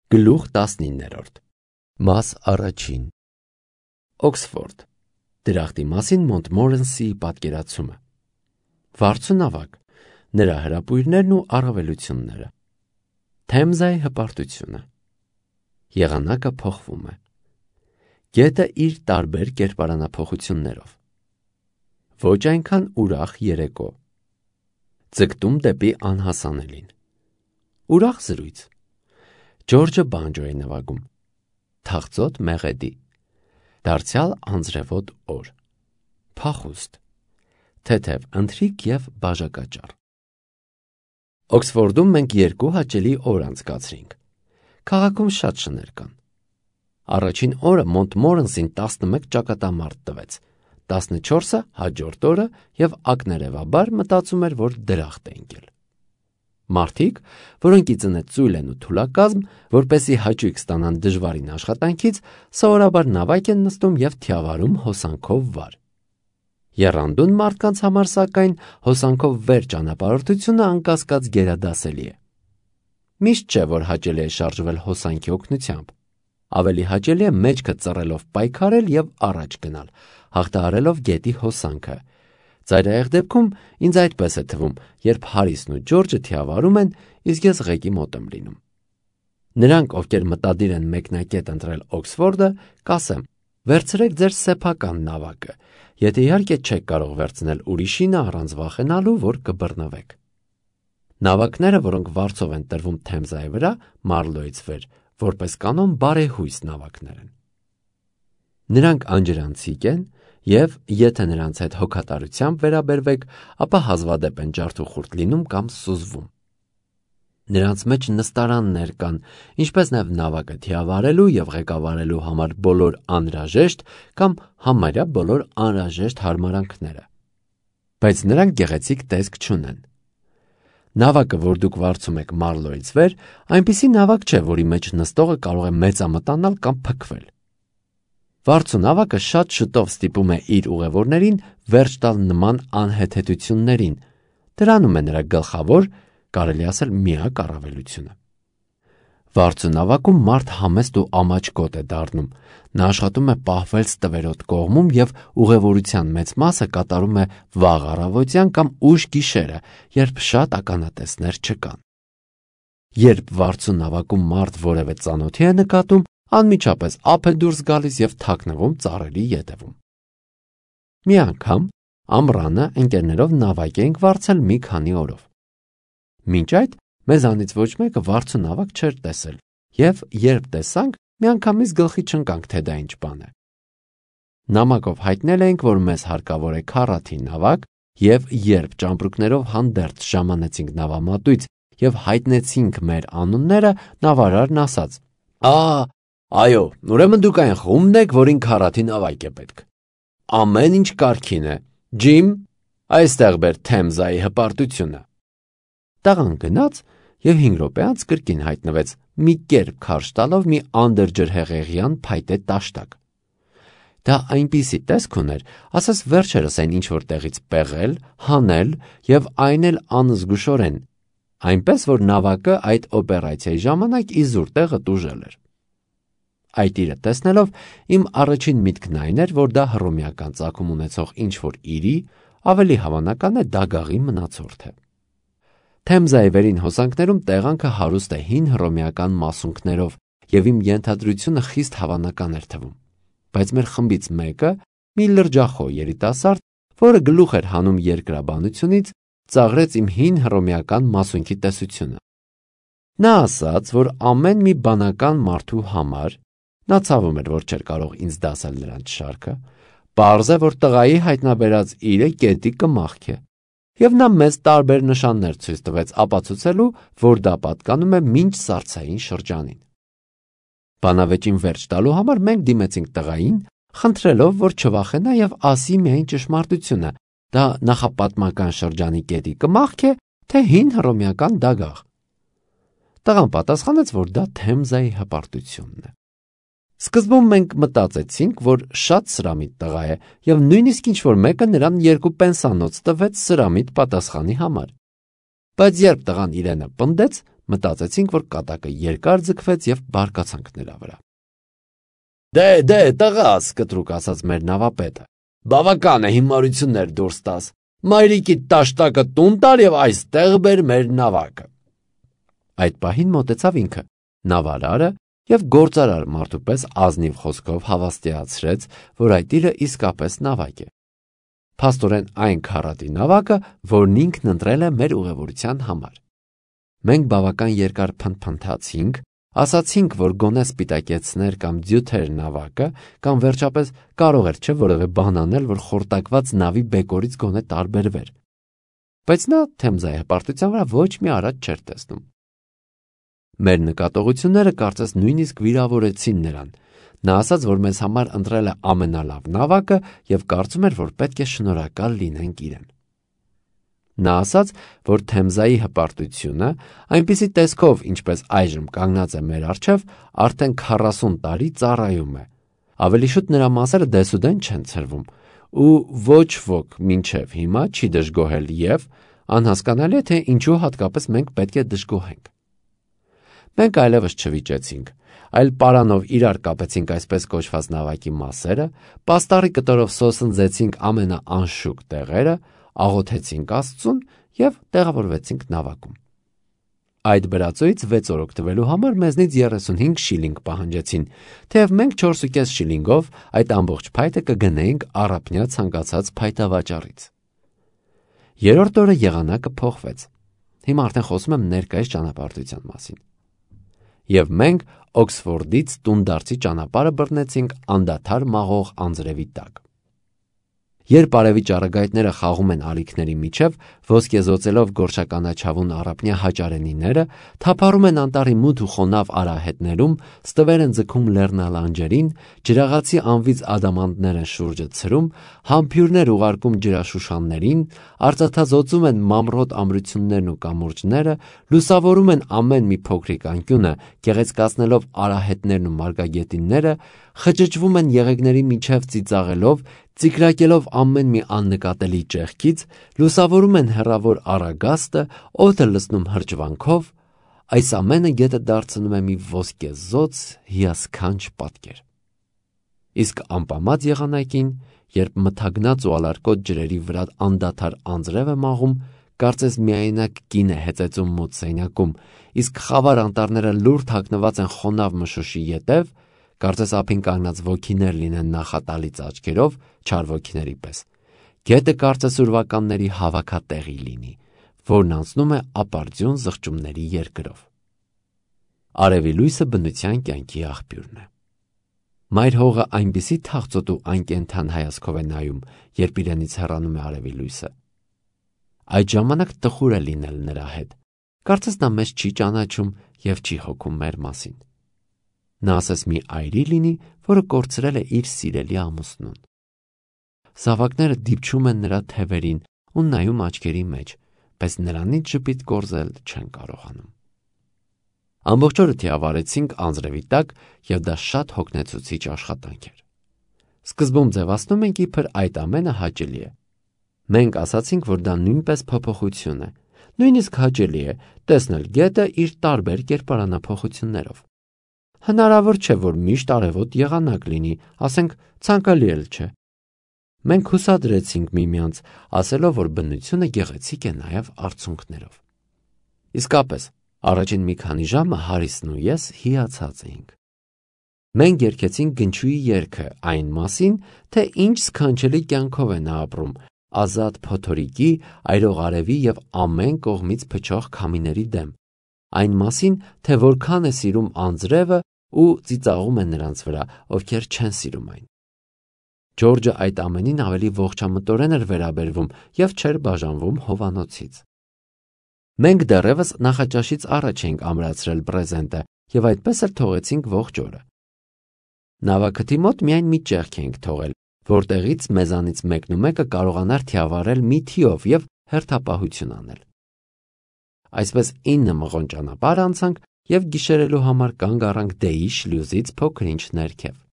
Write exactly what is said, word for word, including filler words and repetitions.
Գլուխ տասնիններորդ Մաս առաջին Օքսֆորդ Դրախտի մասին Մոնտմորենսիի պատկերացումը Վարձու նավակ Նրա հրապույրներն ու առավելությունները Թեմզայի հպարտությունը Եղանակը փոխվում է Գետը իր տարբեր կերպարանափոխություններով Ոչ այնքան ուրախ երեկո Ձգտում դեպի անհասանելին Ուրախ զրույց Ջորջը բանջո է նվագում Թախծոտ մեղեդի Դարձյալ անձրևոտ օր Փախուստ Թեթև ընթրիք և բաժակաճառ Օքսֆորդում մենք երկու հաճելի օր անցկացրինք Քաղաքում շատ շներ կան Առաջին օրը Մոնտմորենսին տասնմեկ ճակատամարտ տվեց տասնչորսը հաջորդ օրը և ակներևաբար մտածում էր, որ դրախտ է ընկել Մարդիկ, որոնք ի ծնե ծույլ են ու թուլակազմ, որպեսզի հաճույք ստանան դժվարին աշխատանքից, սովորաբար նավակ են նստում և թիավարում հոսանքով վար։ Եռանդուն մարդկանց համար, սակայն, հոսանքով վեր ճանապարհորդությունը անկասկած գերադասելի է։ Միշտ չէ, որ հաճելի է շարժվել հոսանքի օգնությամբ։ Ավելի հաճելի է մեջքը ծռելով պայքարել և առաջ գնալ, հաղթահարելով գետի հոսանքը։ Ծայրահեղ դեպքում ինձ այդպես է թվում, երբ Հարիսն ու Ջորջը թիավարում են, իսկ ես ղեկի մոտ եմ լինում։ Նրանք, ովքեր մտադիր են մեկնակետ ընտրել Օքսֆորդը, կասեմ, վերցրեք ձեր սեփական նավակը, եթե իհարկե չեք կարող վերցնել ուրիշինը առանց վախենալու, որ կբռնվեք։ Նավակները, որոնք վարձով են տրվում Թեմզայի վրա, Մարլոյից վեր, որպես կանոն բարեհույս նավակներ են։ Նրանք անջրանցիկ են և եթե նրանց հետ հոգատարությամբ վերաբերվեք, ապա հազվադեպ են ջարդուխուրդ լինում կամ սուզվում։ Նրանց մեջ նստարաններ կան, ինչպես նաև նավակը թիավարելու և ղեկավարելու համար բոլոր անհրաժեշտ կամ համարյա բոլոր անհրաժեշտ հարմարանքները։ Բայց նրանք գեղեցիկ տեսք չունեն։ Նավակը, որ դուք վարձում եք Մարլոյից վեր, այնպիսի նավակ չէ, որի մեջ նստողը կարող է մեծամտանալ կամ փքվել։ Վարձու նավակը շատ շուտով ստիպում է իր ուղևորներին վերջ տալ նման անհեթեթություններին, դրանում է նրա գլխավոր, կարելի ասել միակ առավելությունը։ Վարձու նավակում մարդ համեստ ու ամաչկոտ է դառնում, նա աշխատում է պահվել ստվերոտ կողմում և ուղևորության մեծ մասը կատարում է վաղ առավոտյան կամ ուշ գիշերը, երբ շատ ականատեսներ չկան։ Երբ վարձու նավակում մարդ որևէ ծանոթի է նկատում, անմիջապես ափ է դուրս գալիս և թաքնվում ծառերի ետևում։ Մի անգամ ամռանը ընկերներով նավակ էինք վարձել մի քանի օրով։ Մինչ այդ մեզանից ոչ մեկը վարձու նավակ չէր տեսել, և երբ տեսանք, միանգամից գլխի չընկանք, թե դա ինչ բան է։ Նամակով հայտնել էինք, որ մեզ հարկավոր է քառաթի նավակ, և երբ ճամպրուկներով հանդերձ ժամանեցինք նավամատույց և հայտնեցինք մեր անունները, նավարարն ասաց. «Ա, այո, ուրեմն դուք այն խումբն եք, որին քառաթի նավակ է պետք։ Ամեն ինչ կարգին է, Ջիմ, այստեղ բեր Թեմզայի հպարտությունը»։ Տղան գնաց և հինգ րոպե անց կրկին հայտնվեց, մի կերպ քարշ տալով մի անդրջրհեղեղյան փայտե տաշտակ։ Դա այնպիսի տեսք ուներ, ասես վերջերս այն ինչ-որ տեղից պեղել, հանել և այն էլ անզգուշորեն, այնպես, որ նավակը այդ օպերացիայի ժամանակ իզուր տեղը տուժել էր։ Այդ իրը տեսնելով իմ առաջին միտքն այն էր, որ դա հռոմեական ծագում ունեցող ինչ-որ իրի, ավելի հավանական է դագաղի մնացորդ է։ Թեմզայի վերին հոսանքներում տեղանքը հարուստ է հին հռոմեական մասունքներով և իմ ենթադրությունը խիստ հավանական էր թվում, բայց մեր խմբից մեկը, մի լրջախոհ երիտասարդ, որը գլուխ էր հանում երկրաբանությունից, ծաղրեց իմ հին հռոմեական մասունքի տեսությունը։ Նա ասաց, որ ամեն մի բանական մարդու համար, նա ցավում էր, որ չէր կարող ինձ դասել նրանց շարքը, պարզ է, որ տղայի հայտնաբերած իրը գետի կմախք է, և նա մեզ տարբեր նշաններ ցույց տվեց ապացուցելու, որ դա պատկանում է մինչ սառցային շրջանին։ Բանավեճին վերջ տալու համար մենք դիմեցինք տղային, խնդրելով, որ չվախենա և ասի միայն ճշմարտությունը, դա նախապատմական շրջանի գետի կմախք է, թե հին հռոմեական դագաղ։ Տղան պատասխանեց, որ դա Թեմզայի հպարտությունն է։ Սկզբում մենք մտածեցինք, որ շատ սրամիտ տղա է, և նույնիսկ ինչ-որ մեկը նրան երկու պենսանոց տվեց սրամիտ պատասխանի համար։ Բայց երբ տղան իրենը պնդեց, Մտածեցինք, որ կատակը երկար ձգվեց եւ բարկացանք նրա վրա։ Դե, դե, տղաս, կտրուկ ասաց մեր նավապետը, բավական է հիմարություններ դուրս տաս, մայրիկիդ տաշտակը տուն տար եւ այստեղ բեր մեր նավակը։ Այդ պահին մոտեցավ ինքը, նավարարը, եւ գործարար մարդու պես ազնիվ խոսքով հավաստիացրեց, որ այդ իրը իսկապես նավակ է։ Փաստորեն այն քառատի նավակը, որն ինքն ընտրել է մեր ուղևորության համար։ Մենք բավական երկար փնթփնթացինք, ասացինք, որ գոնե սպիտակեցներ կամ ձյութեր նավակը, կամ վերջապես կարող էր չէ որևէ բան անել, որ խորտակված նավի բեկորից գոնե տարբերվեր։ Բայց նա Թեմզայի հպարտության վրա ոչ մի արած չէր տեսնում։ Մեր նկատողությունները կարծես նույնիսկ վիրավորեցին նրան։ Նա ասաց, որ մեզ համար ընտրել է ամենալավ նավակը եւ կարծում էր, որ պետք է շնորհակալ լինենք իրեն։ Նա ասաց, որ Թեմզայի հպարտությունը, այնպիսի տեսքով, ինչպես այժմ կանգնած է մեր առջև, արդեն քառասուն տարի ծառայում է։ Ավելի շուտ նրա մասերը դեսուդեն չեն ցրվում, ու ոչ ոք մինչև հիմա չի դժգոհել եւ անհասկանալի է, թե ինչու հատկապես մենք պետք է դժգոհենք։ Մենք այլևս չվիճեցինք, այլ պարանով իրար կապեցինք այսպես կոչված նավակի մասերը, պաստառի կտորով սոսնձեցինք ամենաանշուկ տեղերը, աղոթեցինք Աստծուն եւ տեղավորվեցինք նավակում։ Այդ բրածոյից վեց օր օգտվելու համար մեզնից երեսունհինգ շիլինգ պահանջեցին, թեև մենք չորսուկես շիլինգով այդ ամբողջ փայտը կգնեինք առափնյա ցանկացած փայտավաճառից։ Երրորդ օրը եղանակը փոխվեց։ Հիմա արդեն խոսում եմ ներկայիս ճանապարհորդության մասին։ Եվ մենք Օքսֆորդից տունդարձի ճանապարհը բռնեցինք անդադար մաղող անձրևի տակ։ Երբ արևի ճառագայթները խաղում են ալիքների միջև, ոսկեզօծելով գորշականաչավուն առափնյա հաճարենիները, թափառում են անտառի մութ ու խոնավ արահետներում, ստվեր են ձգում լեռնալանջերին, ջրաղացի անվիծ ադամանդներ են շուրջը ցրում, համբույրներ ուղարկում ջրաշուշաններին, արծաթազօծում են մամռոտ ամրություններն ու կամուրջները, լուսավորում են ամեն մի փոքրիկ անկյունը, գեղեցկացնելով արահետներն ու մարգագետինները, խճճվում են եղեգների միջև ծիծաղելով, ծիկրակելով ամեն մի աննկատելի ճեղքից, լուսավորում են հեռավոր Արագաստը, օդը լցնում հրճվանքով, այս ամենը գետը դարձնում է մի ոսկեզօծ հիասքանչ պատկեր։ Իսկ անպամած եղանակին, երբ մթագնած ու ալարկոտ ջրերի վրա անդադար անձրև է մաղում, կարծես միայնակ կին է հեծեծում մութ սենյակում, իսկ խավար անտառները լուր թաքնված են խոնավ մշուշի ետև, կարծես ափին կանգնած ոգիներ լինեն նախատալից աչքերով, չար ոգիների պես։ Գետը կարծես ուրվականների հավաքատեղի լինի, որն անցնում է ապարդյուն զղջումների երկրով։ Արևի լույսը բնության կյանքի աղբյուրն է։ Մայր հողը այնպիսի թախծոտ ու անկենդան հայացքով է նայում, երբ իրենից հեռանում է արևի լույսը։ Այդ ժամանակ տխուր է լինել նրա հետ։ Կարծես նա մեզ չի ճանաչում եւ չի հոգում մեր մասին։ Նա ասես մի այրի լինի, որը կորցրել է իր սիրելի ամուսնուն։ Զավակները դիպչում են նրա թևերին ու նայում աչքերի մեջ, բայց նրանից ժպիտ կորզել չեն կարողանում։ Ամբողջ օրը թիավարեցինք անձրևի տակ եւ դա շատ հոգնեցուցիչ աշխատանք էր։ Սկզբում ձևացնում ենք իբր այդ ամենը հաճելի է։ Մենք ասացինք, որ դա նույնպես փոփոխություն է, նույնիսկ հաճելի է տեսնել գետը իր տարբեր կերպարանափոխություններով։ Հնարավոր չէ, որ միշտ արևոտ եղանակ լինի, ասենք ցանկալի էլ չէ։ Մենք հուսադրեցինք միմյանց, ասելով, որ բնությունը գեղեցիկ է նաև արցունքներով։ Իսկապես, առաջին մի քանի ժամը Հարիսն ու ես հիացած էինք։ Մենք երգեցինք Գնչուի երգը այն մասին, թե ինչ սքանչելի կյանքով է նա ապրում, ազատ փոթորիկի, այրող արևի եւ ամեն կողմից փչող քամիների դեմ, այն մասին, թե որքան է սիրում անձրևը ու ծիծաղում է նրանց վրա, ովքեր չեն սիրում այն։ Ջորջը այդ ամենին ավելի ողջամտորեն էր վերաբերվում եւ չէր բաժանվում հովանոցից։ Մենք դեռևս նախաճաշից առաջ էինք ամրացրել պրեզենտը եւ այդպես էլ թողեցինք ողջ օրը։ Նավակթի մոտ միայն մի ճեղք էինք թողել, որտեղից մեզանից մեկն ու մեկը կարողանար թիավարել մի թիով եւ հերթապահություն անել։ Այսպես ինը մղոն ճանապարհ անցանք եւ գիշերելու համար կանգ առանք Դեի շլյուզից փոքր ինչ ներքև։